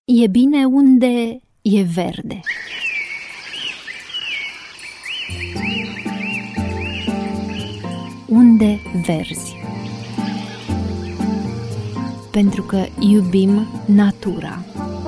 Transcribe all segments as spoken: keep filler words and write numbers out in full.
E bine unde e verde. Unde verzi. Pentru că iubim natura.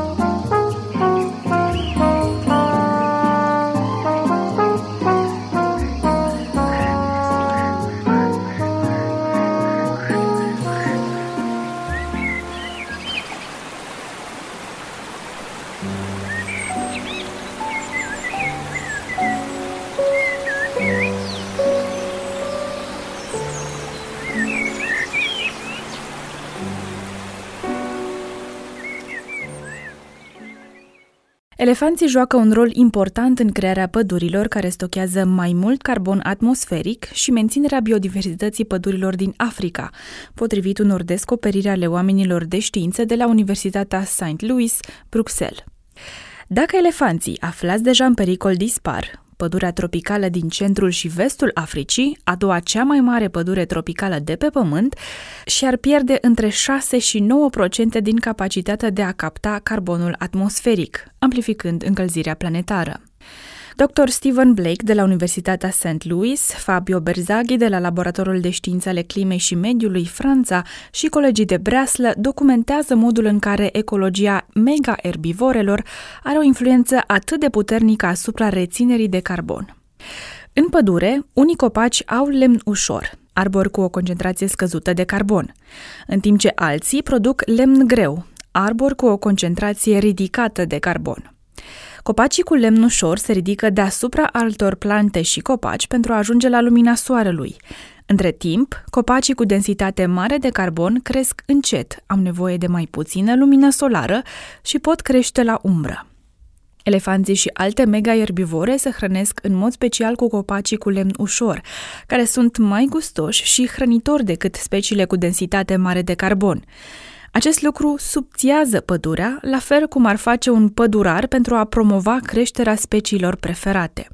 Elefanții joacă un rol important în crearea pădurilor, care stochează mai mult carbon atmosferic și menținerea biodiversității pădurilor din Africa, potrivit unor descoperiri ale oamenilor de știință de la Universitatea Saint Louis, Bruxelles. Dacă elefanții, aflați deja în pericol, dispar, pădurea tropicală din centrul și vestul Africii, a doua cea mai mare pădure tropicală de pe Pământ, și-ar pierde între șase și nouă la sută din capacitatea de a capta carbonul atmosferic, amplificând încălzirea planetară. doctor Stephen Blake de la Universitatea Saint Louis, Fabio Berzaghi de la Laboratorul de Științe ale Climei și Mediului Franța și colegii de breaslă documentează modul în care ecologia mega-erbivorelor are o influență atât de puternică asupra reținerii de carbon. În pădure, unii copaci au lemn ușor, arbori cu o concentrație scăzută de carbon, în timp ce alții produc lemn greu, arbori cu o concentrație ridicată de carbon. Copacii cu lemn ușor se ridică deasupra altor plante și copaci pentru a ajunge la lumina soarelui. Între timp, copacii cu densitate mare de carbon cresc încet, au nevoie de mai puțină lumină solară și pot crește la umbră. Elefanții și alte mega-erbivore se hrănesc în mod special cu copacii cu lemn ușor, care sunt mai gustoși și hrănitori decât speciile cu densitate mare de carbon. Acest lucru subțiază pădurea, la fel cum ar face un pădurar pentru a promova creșterea speciilor preferate.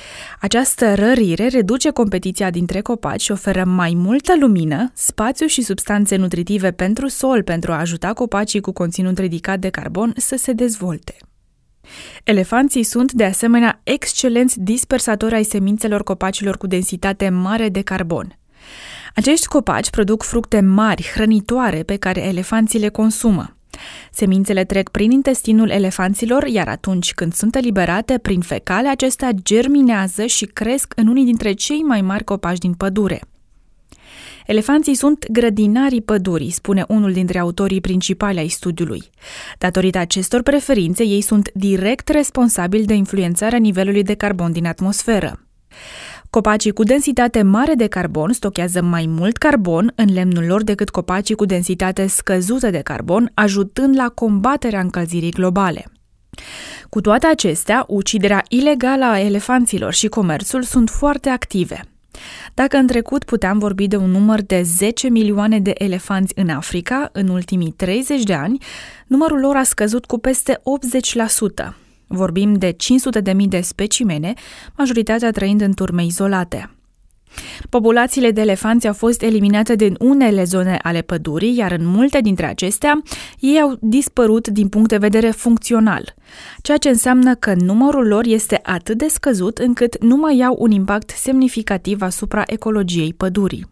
Această rărire reduce competiția dintre copaci și oferă mai multă lumină, spațiu și substanțe nutritive pentru sol pentru a ajuta copacii cu conținut ridicat de carbon să se dezvolte. Elefanții sunt, de asemenea, excelenți dispersatori ai semințelor copacilor cu densitate mare de carbon. Acești copaci produc fructe mari, hrănitoare, pe care elefanții le consumă. Semințele trec prin intestinul elefanților, iar atunci când sunt eliberate prin fecale, acestea germinează și cresc în unii dintre cei mai mari copaci din pădure. Elefanții sunt grădinarii pădurii, spune unul dintre autorii principali ai studiului. Datorită acestor preferințe, ei sunt direct responsabili de influențarea nivelului de carbon din atmosferă. Copacii cu densitate mare de carbon stochează mai mult carbon în lemnul lor decât copacii cu densitate scăzută de carbon, ajutând la combaterea încălzirii globale. Cu toate acestea, uciderea ilegală a elefanților și comerțul sunt foarte active. Dacă în trecut puteam vorbi de un număr de zece milioane de elefanți în Africa, în ultimii treizeci de ani, numărul lor a scăzut cu peste optzeci la sută. Vorbim de cinci sute de mii de specimene, majoritatea trăind în turme izolate. Populațiile de elefanți au fost eliminate din unele zone ale pădurii, iar în multe dintre acestea, ei au dispărut din punct de vedere funcțional, ceea ce înseamnă că numărul lor este atât de scăzut încât nu mai au un impact semnificativ asupra ecologiei pădurii.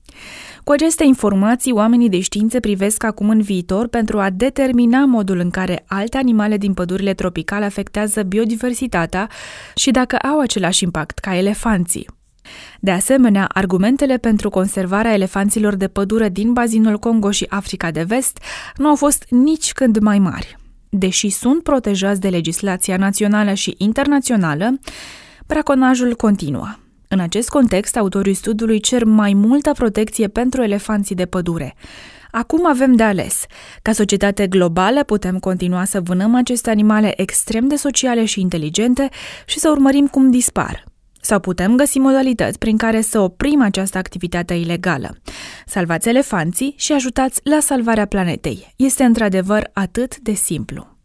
Cu aceste informații, oamenii de știință privesc acum în viitor pentru a determina modul în care alte animale din pădurile tropicale afectează biodiversitatea și dacă au același impact ca elefanții. De asemenea, argumentele pentru conservarea elefanților de pădure din bazinul Congo și Africa de Vest nu au fost nici când mai mari. Deși sunt protejați de legislația națională și internațională, braconajul continuă. În acest context, autorii studiului cer mai multă protecție pentru elefanții de pădure. Acum avem de ales. Ca societate globală putem continua să vânăm aceste animale extrem de sociale și inteligente și să urmărim cum dispar. Sau putem găsi modalități prin care să oprim această activitate ilegală. Salvați elefanții și ajutați la salvarea planetei. Este într-adevăr atât de simplu.